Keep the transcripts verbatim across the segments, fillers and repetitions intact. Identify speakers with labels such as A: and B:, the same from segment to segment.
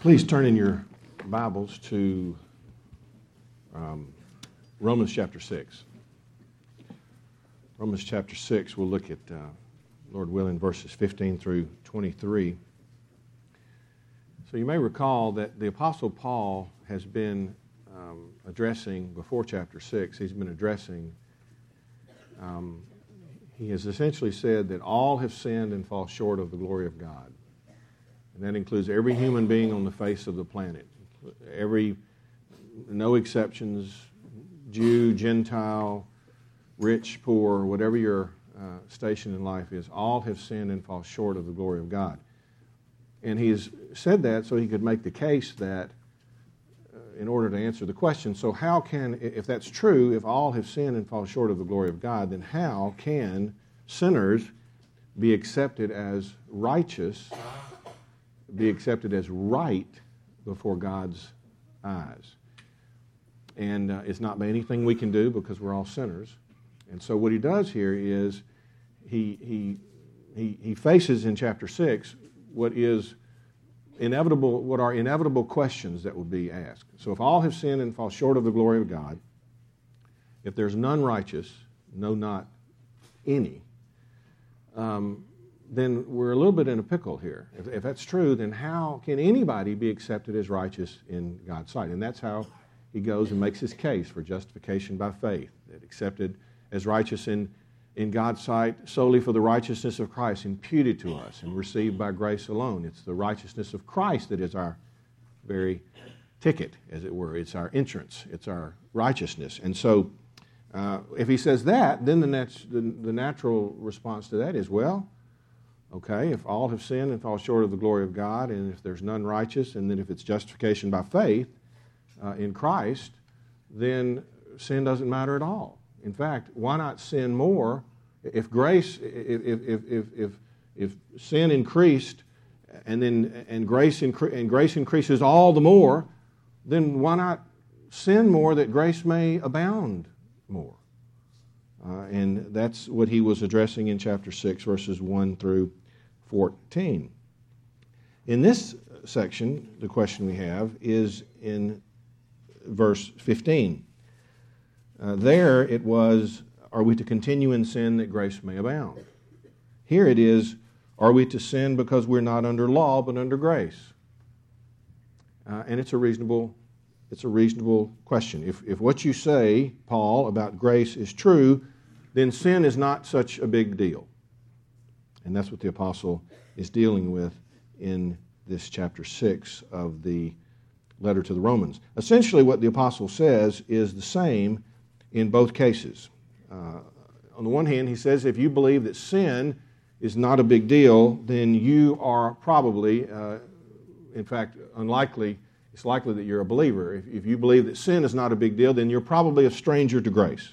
A: Please turn in your Bibles to um, Romans chapter six. Romans chapter six, we'll look at, uh, Lord willing, verses fifteen through twenty-three. So you may recall that the Apostle Paul has been um, addressing, before chapter six, he's been addressing, um, he has essentially said that all have sinned and fall short of the glory of God. And that includes every human being on the face of the planet. Every, no exceptions, Jew, Gentile, rich, poor, whatever your uh, station in life is, all have sinned and fall short of the glory of God. And he has said that so he could make the case that uh, in order to answer the question, so how can, if that's true, if all have sinned and fall short of the glory of God, then how can sinners be accepted as righteous, be accepted as right before God's eyes? And uh, it's not by anything we can do because we're all sinners. And so what he does here is he he he, he faces in chapter six what is inevitable, what are inevitable questions that will be asked. So if all have sinned and fall short of the glory of God, if there's none righteous, no, not any, um, then we're a little bit in a pickle here. If, if that's true, then how can anybody be accepted as righteous in God's sight? And that's how he goes and makes his case for justification by faith, that accepted as righteous in, in God's sight solely for the righteousness of Christ imputed to us and received by grace alone. It's the righteousness of Christ that is our very ticket, as it were. It's our entrance. It's our righteousness. And so uh, if he says that, then the, nat- the, the natural response to that is, well, okay, if all have sinned and fall short of the glory of God, and if there's none righteous, and then if it's justification by faith uh, in Christ, then sin doesn't matter at all. In fact, why not sin more? If grace, if if if if if sin increased, and then and grace incre- and grace increases all the more, then why not sin more that grace may abound more? Uh, and that's what he was addressing in chapter six, verses one through fourteen. In this section, the question we have is in verse fifteen. Uh, there it was, are we to continue in sin that grace may abound? Here it is, are we to sin because we're not under law but under grace? Uh, and it's a reasonable it's a reasonable question. If if what you say, Paul, about grace is true, then sin is not such a big deal. And that's what the apostle is dealing with in this chapter six of the letter to the Romans. Essentially what the apostle says is the same in both cases. Uh, on the one hand, he says if you believe that sin is not a big deal, then you are probably, uh, in fact, unlikely, it's likely that you're a believer. If, if you believe that sin is not a big deal, then you're probably a stranger to grace.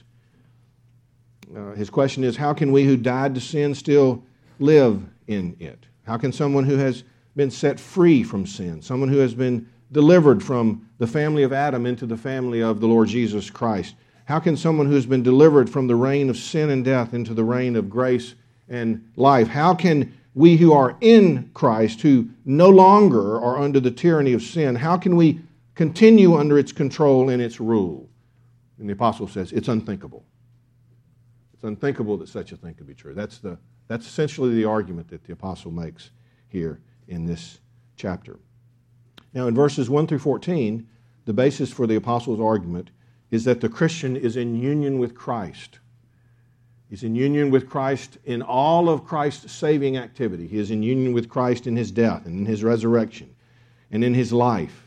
A: Uh, his question is, how can we who died to sin still live in it? How can someone who has been set free from sin, someone who has been delivered from the family of Adam into the family of the Lord Jesus Christ, how can someone who has been delivered from the reign of sin and death into the reign of grace and life, how can we who are in Christ, who no longer are under the tyranny of sin, how can we continue under its control and its rule? And the apostle says, it's unthinkable. It's unthinkable that such a thing could be true. That's the that's essentially the argument that the apostle makes here in this chapter. Now in verses one through fourteen, the basis for the apostle's argument is that the Christian is in union with Christ. He's in union with Christ in all of Christ's saving activity. He is in union with Christ in his death and in his resurrection and in his life.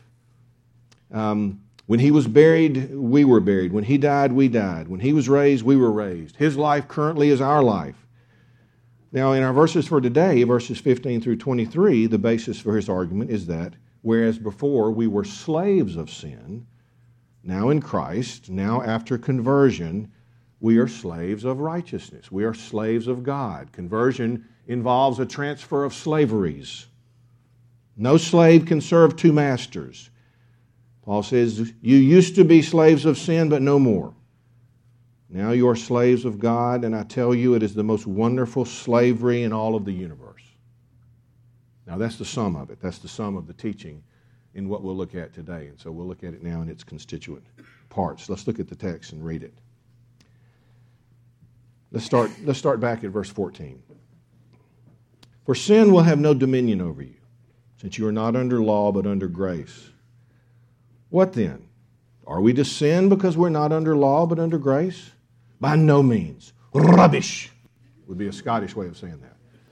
A: Um, when he was buried, we were buried. When he died, we died. When he was raised, we were raised. His life currently is our life. Now, in our verses for today, verses fifteen through twenty-three, the basis for his argument is that whereas before we were slaves of sin, now in Christ, now after conversion, we are slaves of righteousness. We are slaves of God. Conversion involves a transfer of slaveries. No slave can serve two masters. Paul says, you used to be slaves of sin, but no more. Now you are slaves of God, and I tell you it is the most wonderful slavery in all of the universe. Now that's the sum of it. That's the sum of the teaching in what we'll look at today. And so we'll look at it now in its constituent parts. Let's look at the text and read it. Let's start, let's start back at verse fourteen. For sin will have no dominion over you, since you are not under law but under grace. What then? Are we to sin because we're not under law but under grace? By no means. Rubbish would be a Scottish way of saying that.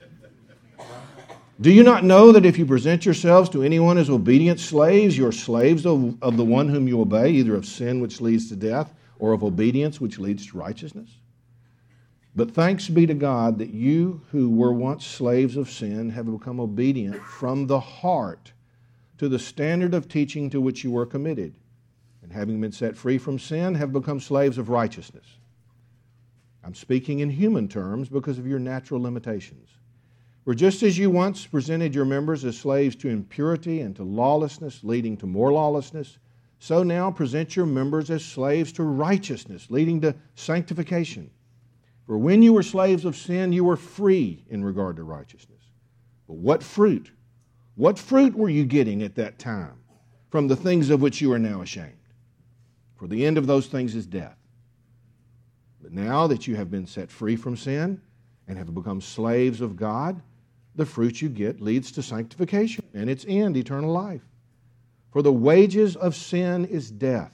A: Do you not know that if you present yourselves to anyone as obedient slaves, you are slaves of, of the one whom you obey, either of sin which leads to death or of obedience which leads to righteousness? But thanks be to God that you who were once slaves of sin have become obedient from the heart to the standard of teaching to which you were committed, and having been set free from sin, have become slaves of righteousness. I'm speaking in human terms because of your natural limitations. For just as you once presented your members as slaves to impurity and to lawlessness, leading to more lawlessness, so now present your members as slaves to righteousness, leading to sanctification. For when you were slaves of sin, you were free in regard to righteousness. But what fruit? What fruit were you getting at that time from the things of which you are now ashamed? For the end of those things is death. But now that you have been set free from sin and have become slaves of God, the fruit you get leads to sanctification, and its end, eternal life. For the wages of sin is death,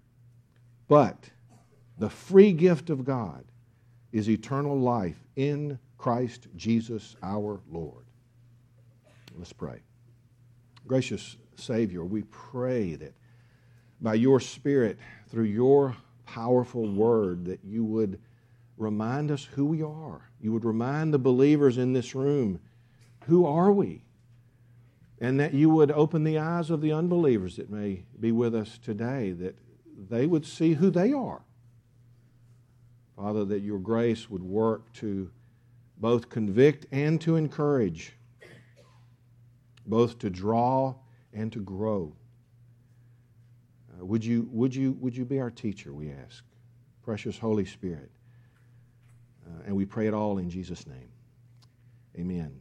A: but the free gift of God is eternal life in Christ Jesus our Lord. Let's pray. Gracious Savior, we pray that by your Spirit, through your powerful word, that you would remind us who we are. You would remind the believers in this room, who are we? And that you would open the eyes of the unbelievers that may be with us today, that they would see who they are. Father, that your grace would work to both convict and to encourage, both to draw and to grow. Uh, would you, would you, would you be our teacher, we ask. Precious Holy Spirit. Uh, and we pray it all in Jesus' name. Amen.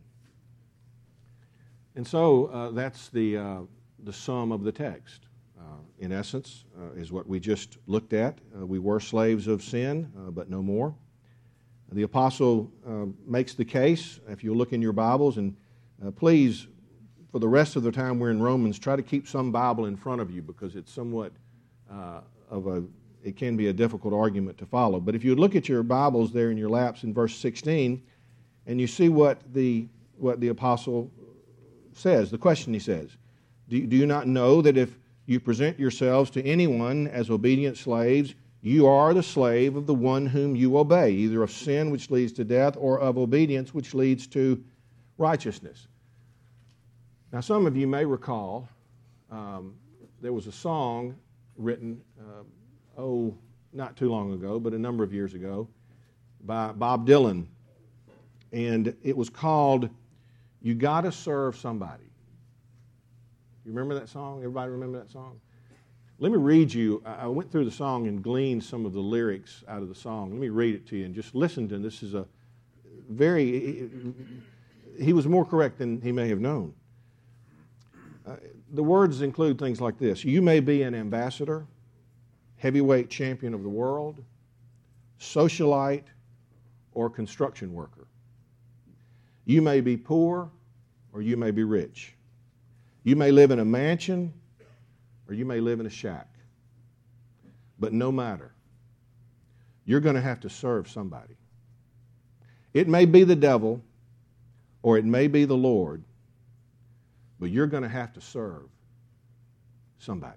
A: And so uh, that's the, uh, the sum of the text. Uh, in essence, uh, is what we just looked at. Uh, we were slaves of sin, uh, but no more. The apostle uh, makes the case, if you look in your Bibles, and uh, please, for the rest of the time we're in Romans, try to keep some Bible in front of you, because it's somewhat uh, of a, it can be a difficult argument to follow. But if you look at your Bibles there in your laps in verse sixteen, and you see what the, what the apostle says, the question he says, do, do you not know that if you present yourselves to anyone as obedient slaves, you are the slave of the one whom you obey, either of sin which leads to death or of obedience which leads to righteousness. Now, some of you may recall um, there was a song written, uh, oh, not too long ago, but a number of years ago, by Bob Dylan. And it was called, You Gotta Serve Somebody. You remember that song? Everybody remember that song? Let me read you. I went through the song and gleaned some of the lyrics out of the song. Let me read it to you and just listen to it. This is a very, he was more correct than he may have known. Uh, the words include things like this. You may be an ambassador, heavyweight champion of the world, socialite, or construction worker. You may be poor or you may be rich. You may live in a mansion or you may live in a shack. But no matter, you're going to have to serve somebody. It may be the devil or it may be the Lord, but you're going to have to serve somebody.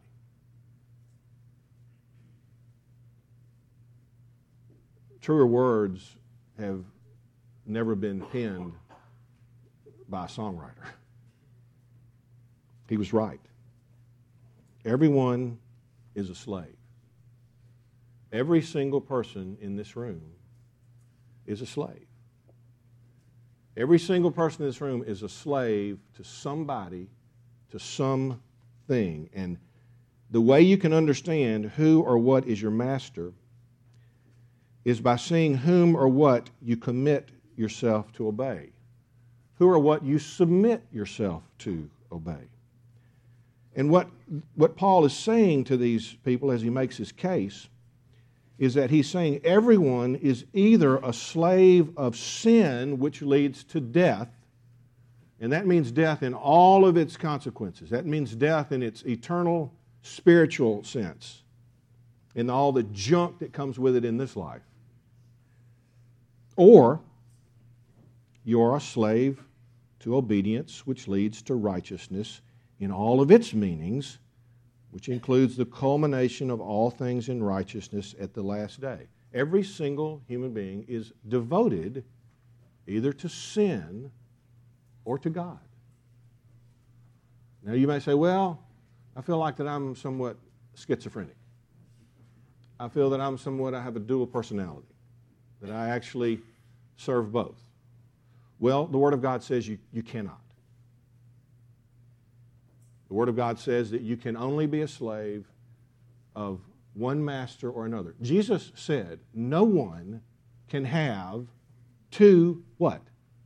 A: Truer words have never been penned by a songwriter. He was right. Everyone is a slave. Every single person in this room is a slave. Every single person in this room is a slave to somebody, to something. And the way you can understand who or what is your master is by seeing whom or what you commit yourself to obey. Who or what you submit yourself to obey. And what, what Paul is saying to these people as he makes his case is that he's saying everyone is either a slave of sin, which leads to death, and that means death in all of its consequences. That means death in its eternal spiritual sense, in all the junk that comes with it in this life. Or you're a slave to obedience, which leads to righteousness in all of its meanings, which includes the culmination of all things in righteousness at the last day. Every single human being is devoted either to sin or to God. Now you may say, well, I feel like that I'm somewhat schizophrenic. I feel that I'm somewhat, I have a dual personality, that I actually serve both. Well, the Word of God says you, you cannot. The Word of God says that you can only be a slave of one master or another. Jesus said, no one can have two what?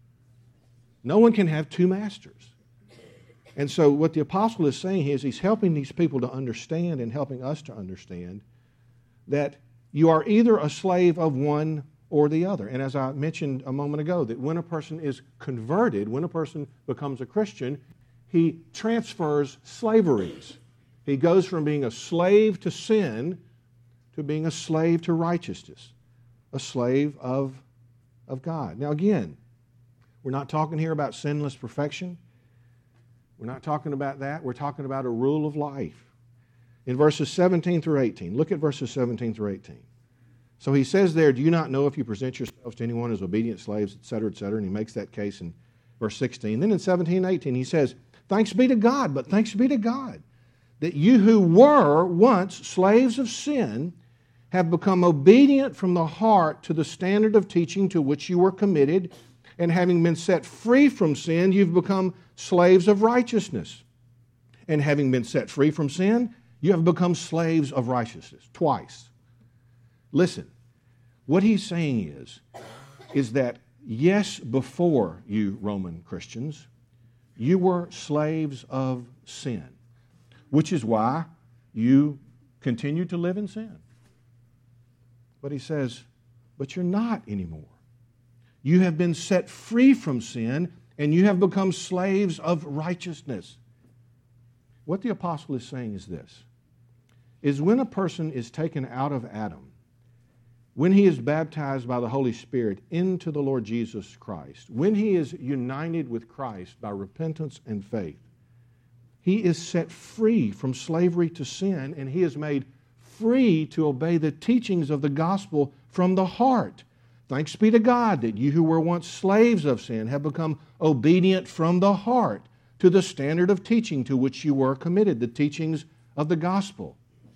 A: No one can have two masters. And so what the apostle is saying is he's helping these people to understand and helping us to understand that you are either a slave of one or the other. And as I mentioned a moment ago, that when a person is converted, when a person becomes a Christian, he transfers slaveries. He goes from being a slave to sin to being a slave to righteousness, a slave of, of God. Now again, we're not talking here about sinless perfection. We're not talking about that. We're talking about a rule of life. In verses seventeen through eighteen, look at verses seventeen through eighteen. So he says there, do you not know if you present yourselves to anyone as obedient slaves, et cetera, et cetera, and he makes that case in verse sixteen. Then in seventeen and eighteen he says, thanks be to God, but thanks be to God, that you who were once slaves of sin have become obedient from the heart to the standard of teaching to which you were committed, and having been set free from sin, you've become slaves of righteousness. And having been set free from sin, you have become slaves of righteousness. Twice. Listen, what he's saying is, is that yes, before you Roman Christians, you were slaves of sin, which is why you continue to live in sin. But he says, but you're not anymore. You have been set free from sin, and you have become slaves of righteousness. What the apostle is saying is this, is when a person is taken out of Adam, when he is baptized by the Holy Spirit into the Lord Jesus Christ, when he is united with Christ by repentance and faith, he is set free from slavery to sin, and he is made free to obey the teachings of the gospel from the heart. Thanks be to God that you who were once slaves of sin have become obedient from the heart to the standard of teaching to which you were committed, the teachings of the gospel.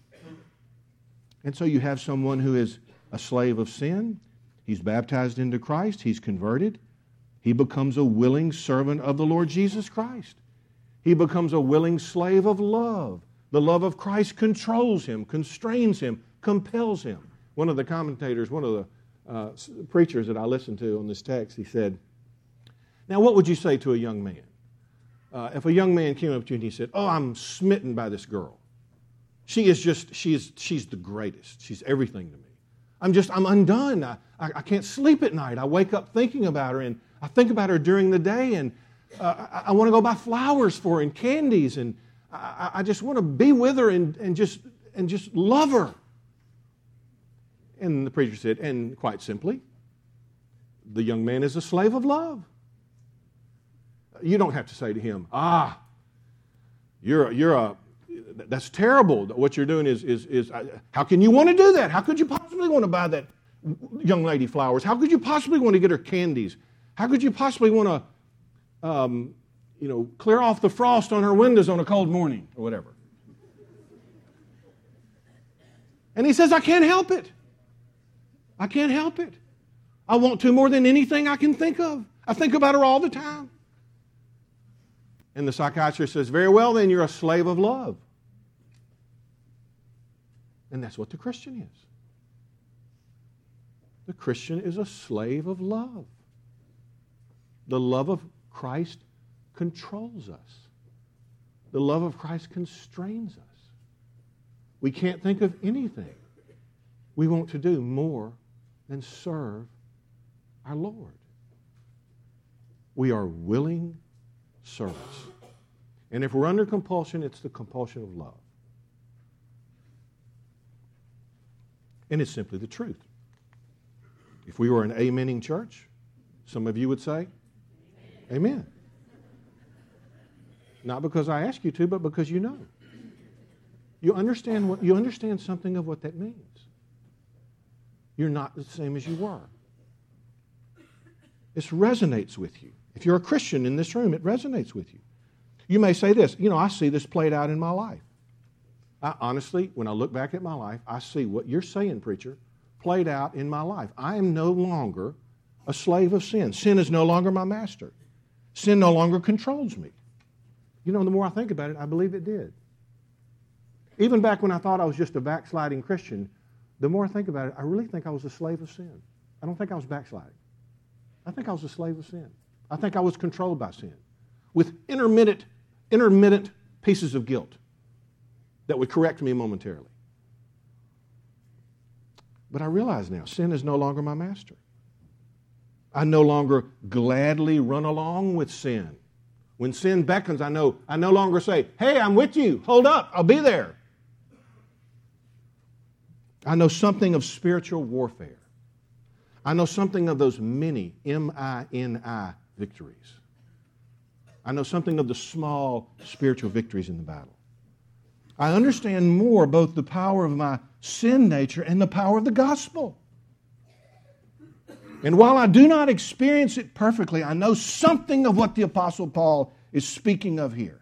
A: And so you have someone who is a slave of sin. He's baptized into Christ. He's converted. He becomes a willing servant of the Lord Jesus Christ. He becomes a willing slave of love. The love of Christ controls him, constrains him, compels him. One of the commentators, one of the uh, preachers that I listened to on this text, he said, now what would you say to a young man? Uh, if a young man came up to you and he said, oh, I'm smitten by this girl. She is just, she is, she's the greatest. She's everything to me. I'm just, I'm undone. I, I, I can't sleep at night. I wake up thinking about her, and I think about her during the day, and uh, I, I want to go buy flowers for her and candies, and I, I just want to be with her and, and just and just love her. And the preacher said, and quite simply, the young man is a slave of love. You don't have to say to him, ah, you're a, you're a, that's terrible. What you're doing is, is, is, how can you want to do that? How could you possibly want to buy that young lady flowers? How could you possibly want to get her candies? How could you possibly want to, um, you know, clear off the frost on her windows on a cold morning or whatever? And he says, I can't help it. I can't help it. I want to more than anything I can think of. I think about her all the time. And the psychiatrist says, very well, then you're a slave of love. And that's what the Christian is. The Christian is a slave of love. The love of Christ controls us. The love of Christ constrains us. We can't think of anything we want to do more than serve our Lord. We are willing servants. And if we're under compulsion, it's the compulsion of love. And it's simply the truth. If we were an amening church, some of you would say, Amen. Not because I ask you to, but because you know. You understand what you understand something of what that means. You're not the same as you were. This resonates with you. If you're a Christian in this room, it resonates with you. You may say this, you know, I see this played out in my life. I, honestly, when I look back at my life, I see what you're saying, preacher, played out in my life. I am no longer a slave of sin. Sin is no longer my master. Sin no longer controls me. You know, the more I think about it, I believe it did. Even back when I thought I was just a backsliding Christian, the more I think about it, I really think I was a slave of sin. I don't think I was backsliding. I think I was a slave of sin. I think I was controlled by sin with intermittent, intermittent pieces of guilt that would correct me momentarily. But I realize now, sin is no longer my master. I no longer gladly run along with sin. When sin beckons, I know I no longer say, hey, I'm with you. Hold up, I'll be there. I know something of spiritual warfare. I know something of those many, M I N I, victories. I know something of the small spiritual victories in the battle. I understand more both the power of my sin nature and the power of the gospel. And while I do not experience it perfectly, I know something of what the Apostle Paul is speaking of here.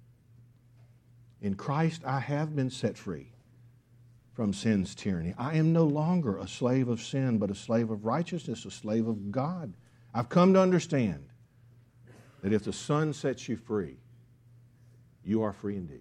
A: In Christ, I have been set free from sin's tyranny. I am no longer a slave of sin, but a slave of righteousness, a slave of God. I've come to understand that if the Son sets you free, you are free indeed.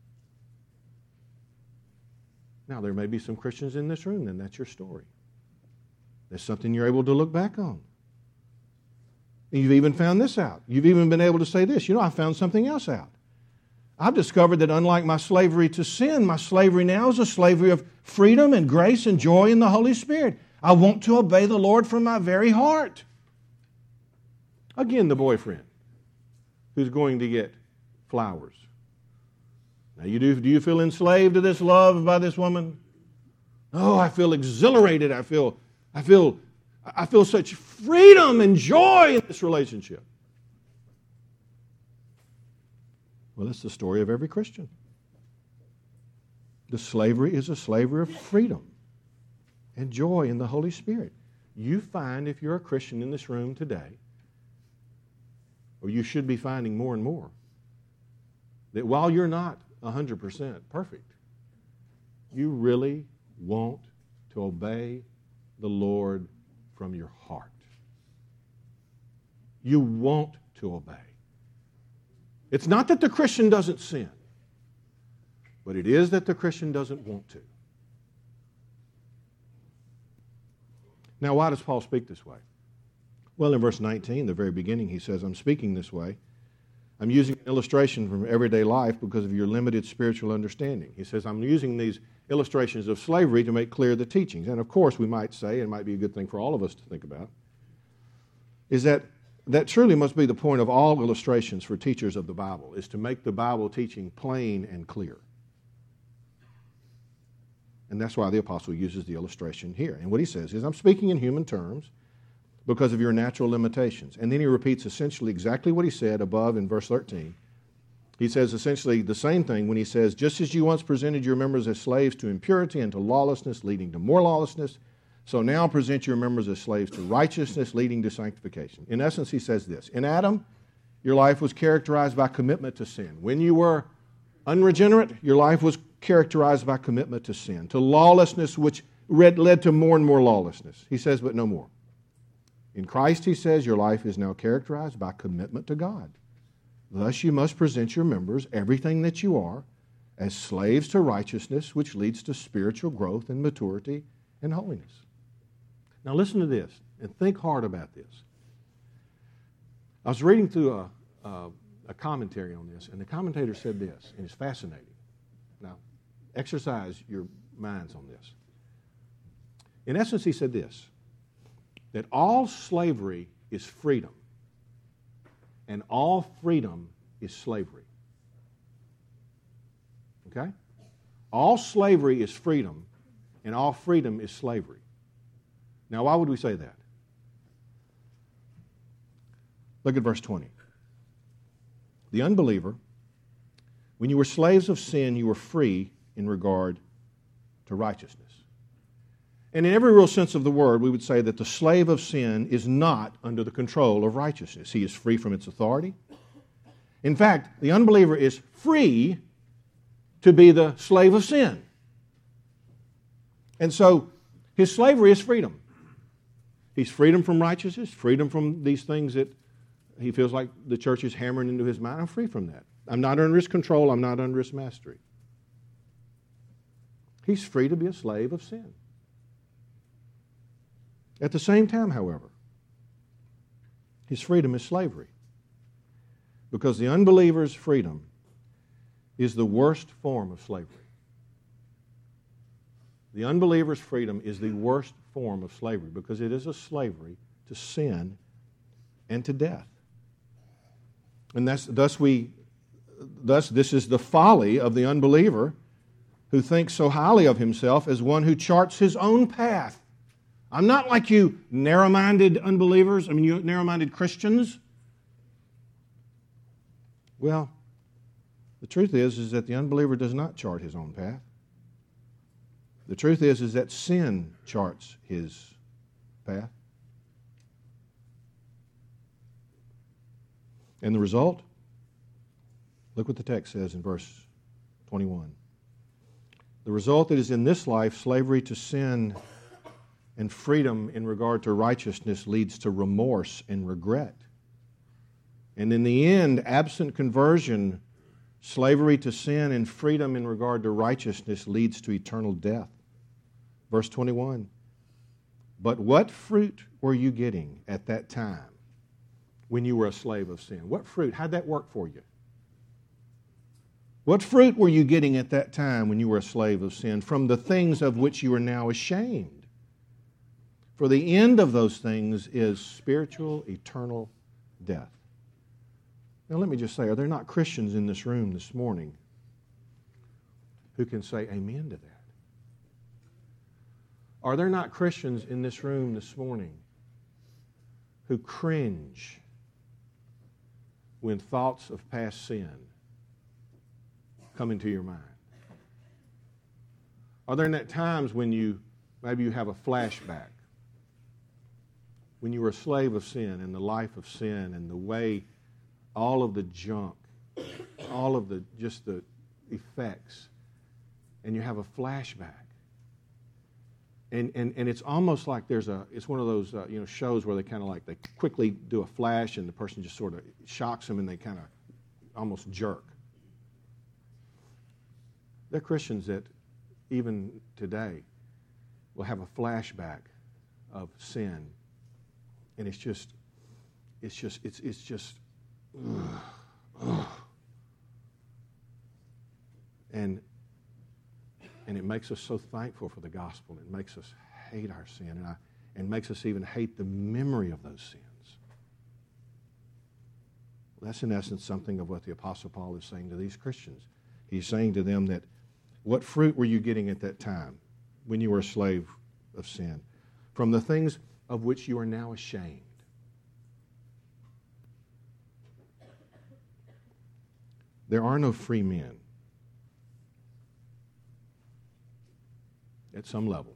A: Now, there may be some Christians in this room, then that's your story. There's something you're able to look back on. And you've even found this out. You've even been able to say this. You know, I found something else out. I've discovered that unlike my slavery to sin, my slavery now is a slavery of freedom and grace and joy in the Holy Spirit. I want to obey the Lord from my very heart. Again, the boyfriend who's going to get flowers. Now, you do, do you feel enslaved to this love by this woman? Oh, I feel exhilarated. I feel, I feel, I feel such freedom and joy in this relationship. Well, that's the story of every Christian. The slavery is a slavery of freedom and joy in the Holy Spirit. You find, if you're a Christian in this room today, or you should be finding more and more, that while you're not one hundred percent perfect, you really want to obey the Lord from your heart. You want to obey. It's not that the Christian doesn't sin, but it is that the Christian doesn't want to. Now, why does Paul speak this way? Well, in verse nineteen, the very beginning, he says, I'm speaking this way. I'm using an illustration from everyday life because of your limited spiritual understanding. He says, I'm using these illustrations of slavery to make clear the teachings. And of course, we might say, and it might be a good thing for all of us to think about, is that that truly must be the point of all illustrations for teachers of the Bible, is to make the Bible teaching plain and clear. And that's why the apostle uses the illustration here. And what he says is, I'm speaking in human terms because of your natural limitations. And then he repeats essentially exactly what he said above in verse thirteen. He says essentially the same thing when he says, just as you once presented your members as slaves to impurity and to lawlessness, leading to more lawlessness, so now present your members as slaves to righteousness, leading to sanctification. In essence, he says this. In Adam, your life was characterized by commitment to sin. When you were unregenerate, your life was characterized by commitment to sin, to lawlessness, which led to more and more lawlessness. He says, but no more. In Christ, he says, your life is now characterized by commitment to God. Thus, you must present your members, everything that you are, as slaves to righteousness, which leads to spiritual growth and maturity and holiness. Now, listen to this and think hard about this. I was reading through a, a, a commentary on this, and the commentator said this, and it's fascinating. Now, exercise your minds on this. In essence, he said this, that all slavery is freedom, and all freedom is slavery. Okay? All slavery is freedom, and all freedom is slavery. Now, why would we say that? Look at verse twenty. The unbeliever, when you were slaves of sin, you were free in regard to righteousness. And in every real sense of the word, we would say that the slave of sin is not under the control of righteousness. He is free from its authority. In fact, the unbeliever is free to be the slave of sin. And so, his slavery is freedom. He's freedom from righteousness, freedom from these things that he feels like the church is hammering into his mind. I'm free from that. I'm not under his control. I'm not under his mastery. He's free to be a slave of sin. At the same time, however, his freedom is slavery. Because the unbeliever's freedom is the worst form of slavery. The unbeliever's freedom is the worst form of slavery because it is a slavery to sin and to death. And that's, thus, we, thus this is the folly of the unbeliever who thinks so highly of himself as one who charts his own path. I'm not like you narrow-minded unbelievers, I mean you narrow-minded Christians. Well, the truth is, is that the unbeliever does not chart his own path. The truth is, is that sin charts his path. And the result? Look what the text says in verse twenty-one. The result that is in this life, slavery to sin and freedom in regard to righteousness leads to remorse and regret. And in the end, absent conversion, slavery to sin and freedom in regard to righteousness leads to eternal death. Verse twenty-one. But what fruit were you getting at that time when you were a slave of sin? What fruit? How'd that work for you? What fruit were you getting at that time when you were a slave of sin from the things of which you are now ashamed? For the end of those things is spiritual, eternal death. Now let me just say, are there not Christians in this room this morning who can say amen to that? Are there not Christians in this room this morning who cringe when thoughts of past sin come into your mind? Are there not times when you, maybe you have a flashback, when you were a slave of sin and the life of sin and the way all of the junk, all of the, just the effects, and you have a flashback. And, and and it's almost like there's a, it's one of those uh, you know shows where they kind of like, they quickly do a flash and the person just sort of shocks them and they kind of almost jerk. There are Christians that even today will have a flashback of sin, and it's just, it's just, it's it's just, ugh, ugh. and and it makes us so thankful for the gospel. It makes us hate our sin, and I, and makes us even hate the memory of those sins. That's in essence something of what the Apostle Paul is saying to these Christians. He's saying to them that, what fruit were you getting at that time when you were a slave of sin? From the things of which you are now ashamed. There are no free men at some level.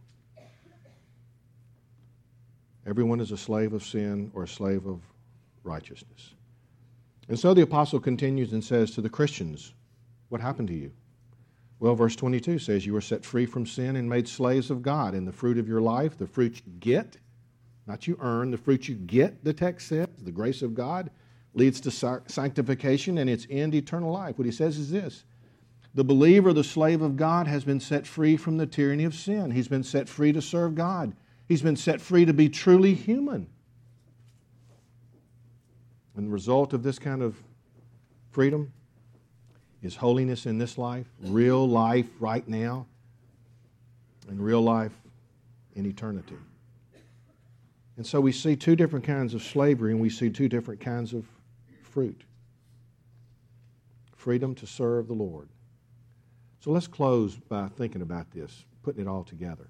A: Everyone is a slave of sin or a slave of righteousness. And so the apostle continues and says to the Christians, what happened to you? Well, verse twenty-two says, you were set free from sin and made slaves of God. And the fruit of your life, the fruit you get, not you earn, the fruit you get, the text says, the grace of God, leads to sanctification and its end, eternal life. What he says is this: the believer, the slave of God, has been set free from the tyranny of sin. He's been set free to serve God. He's been set free to be truly human. And the result of this kind of freedom is holiness in this life, real life right now, and real life in eternity. And so we see two different kinds of slavery, and we see two different kinds of fruit. Freedom to serve the Lord. So let's close by thinking about this, putting it all together.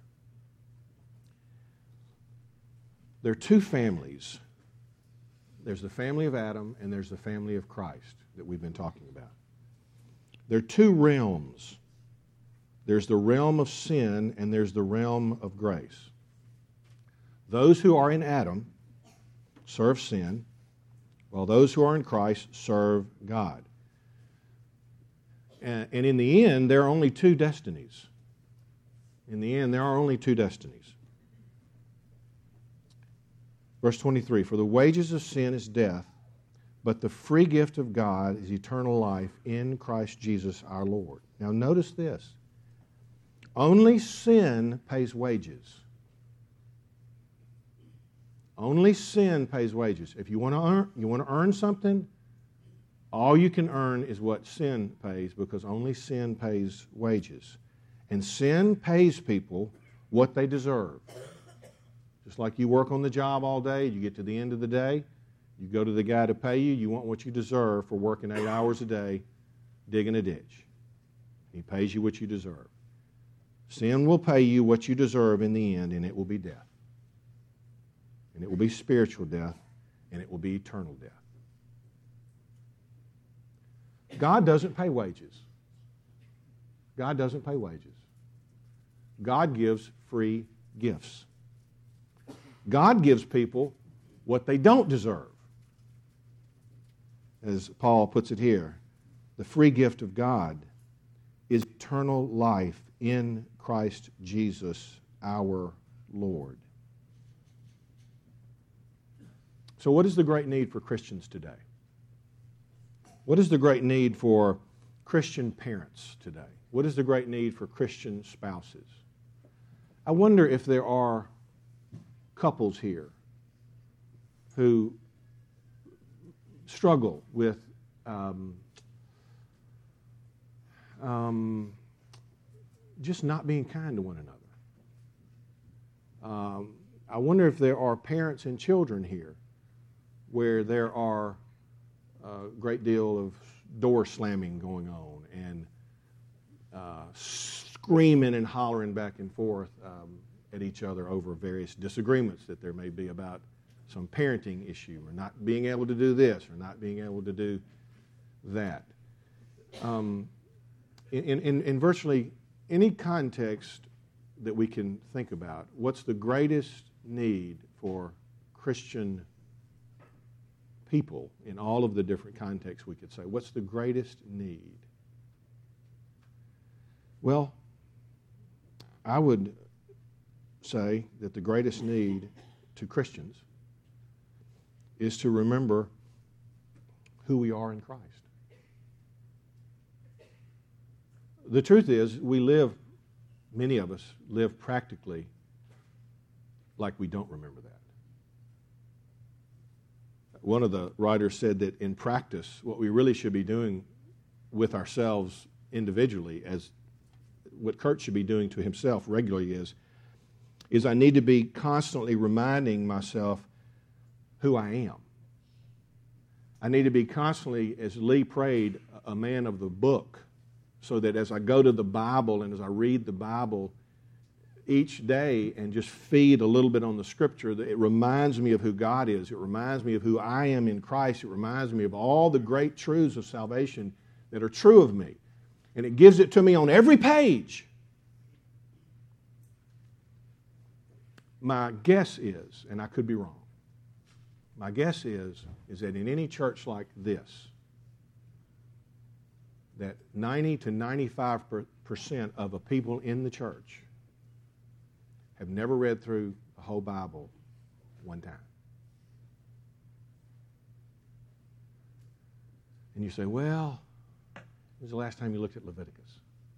A: There are two families. There's the family of Adam and there's the family of Christ that we've been talking about. There are two realms. There's the realm of sin and there's the realm of grace. Those who are in Adam serve sin, while those who are in Christ serve God. And, and in the end, there are only two destinies. In the end, there are only two destinies. Verse twenty-three, for the wages of sin is death, but the free gift of God is eternal life in Christ Jesus our Lord. Now notice this. Only sin pays wages. Only sin pays wages. If you want to earn, you want to earn something, all you can earn is what sin pays, because only sin pays wages. And sin pays people what they deserve. Just like you work on the job all day, you get to the end of the day, you go to the guy to pay you, you want what you deserve for working eight hours a day, digging a ditch. He pays you what you deserve. Sin will pay you what you deserve in the end, and it will be death. And it will be spiritual death, and it will be eternal death. God doesn't pay wages. God doesn't pay wages. God gives free gifts. God gives people what they don't deserve. As Paul puts it here, the free gift of God is eternal life in Christ Jesus our Lord. So what is the great need for Christians today? What is the great need for Christian parents today? What is the great need for Christian spouses? I wonder if there are couples here who struggle with um, um, just not being kind to one another. Um, I wonder if there are parents and children here where there are a great deal of door slamming going on and uh, screaming and hollering back and forth um, at each other over various disagreements that there may be about some parenting issue, or not being able to do this or not being able to do that. Um, in, in, in virtually any context that we can think about, what's the greatest need for Christian people in all of the different contexts we could say? What's the greatest need? Well, I would say that the greatest need to Christians is to remember who we are in Christ. The truth is, we live, many of us live practically like we don't remember that. One of the writers said that in practice, what we really should be doing with ourselves individually, as what Kurt should be doing to himself regularly is, is I need to be constantly reminding myself who I am. I need to be constantly, as Lee prayed, a man of the book, so that as I go to the Bible and as I read the Bible each day and just feed a little bit on the Scripture, that it reminds me of who God is. It reminds me of who I am in Christ. It reminds me of all the great truths of salvation that are true of me. And it gives it to me on every page. My guess is, and I could be wrong, my guess is, is that in any church like this, that ninety to ninety-five percent of the people in the church have never read through the whole Bible one time. And you say, well, when was the last time you looked at Leviticus?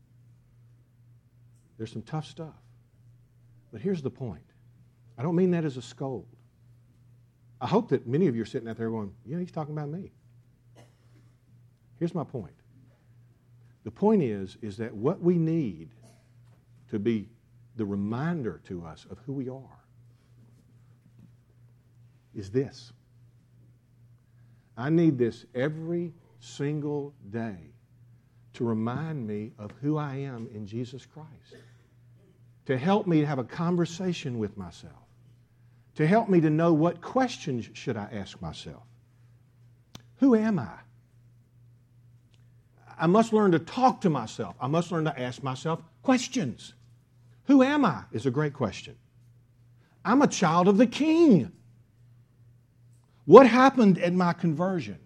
A: There's some tough stuff. But here's the point. I don't mean that as a scold. I hope that many of you are sitting out there going, yeah, he's talking about me. Here's my point. The point is, is that what we need to be the reminder to us of who we are is this. I need this every single day to remind me of who I am in Jesus Christ, to help me to have a conversation with myself, to help me to know what questions should I ask myself. Who am I? I must learn to talk to myself. I must learn to ask myself questions. Who am I is a great question. I'm a child of the King. What happened at my conversion?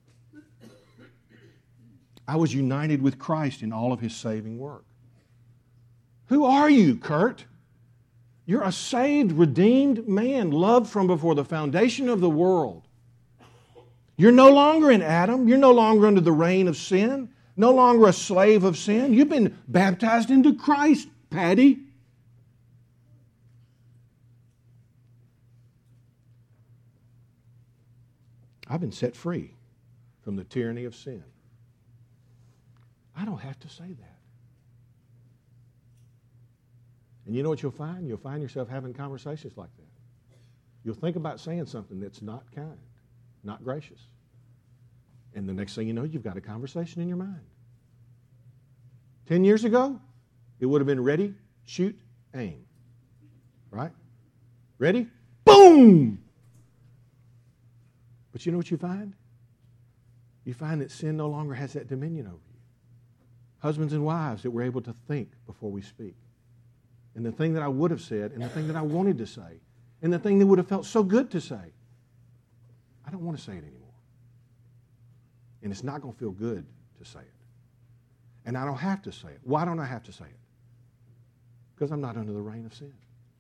A: I was united with Christ in all of His saving work. Who are you, Kurt? You're a saved, redeemed man, loved from before the foundation of the world. You're no longer in Adam. You're no longer under the reign of sin, no longer a slave of sin. You've been baptized into Christ, Patty. I've been set free from the tyranny of sin. I don't have to say that. And you know what you'll find? You'll find yourself having conversations like that. You'll think about saying something that's not kind, not gracious. And the next thing you know, you've got a conversation in your mind. Ten years ago, it would have been ready, shoot, aim. Right? Ready? Boom! But you know what you find? You find that sin no longer has that dominion over you. Husbands and wives that we're able to think before we speak. And the thing that I would have said, and the thing that I wanted to say, and the thing that would have felt so good to say, I don't want to say it anymore. And it's not going to feel good to say it. And I don't have to say it. Why don't I have to say it? Because I'm not under the reign of sin.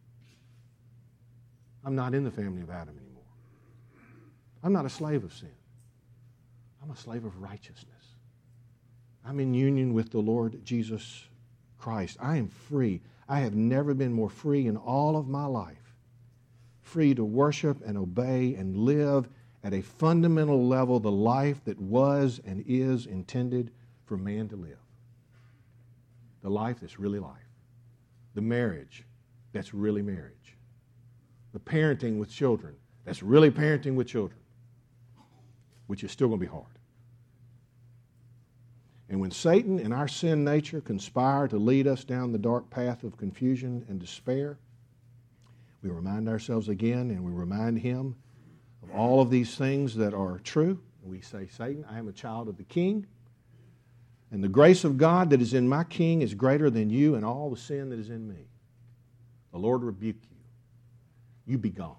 A: I'm not in the family of Adam anymore. I'm not a slave of sin. I'm a slave of righteousness. I'm in union with the Lord Jesus Christ. I am free. I have never been more free in all of my life. Free to worship and obey and live at a fundamental level the life that was and is intended for man to live. The life that's really life. The marriage that's really marriage. The parenting with children that's really parenting with children, which is still going to be hard. And when Satan and our sin nature conspire to lead us down the dark path of confusion and despair, we remind ourselves again and we remind him of all of these things that are true. We say, Satan, I am a child of the King, and the grace of God that is in my King is greater than you and all the sin that is in me. The Lord rebuke you. You be gone.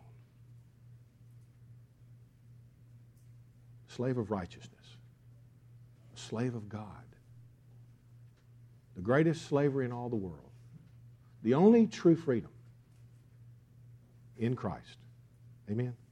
A: Slave of righteousness. A slave of God. The greatest slavery in all the world. The only true freedom in Christ. Amen.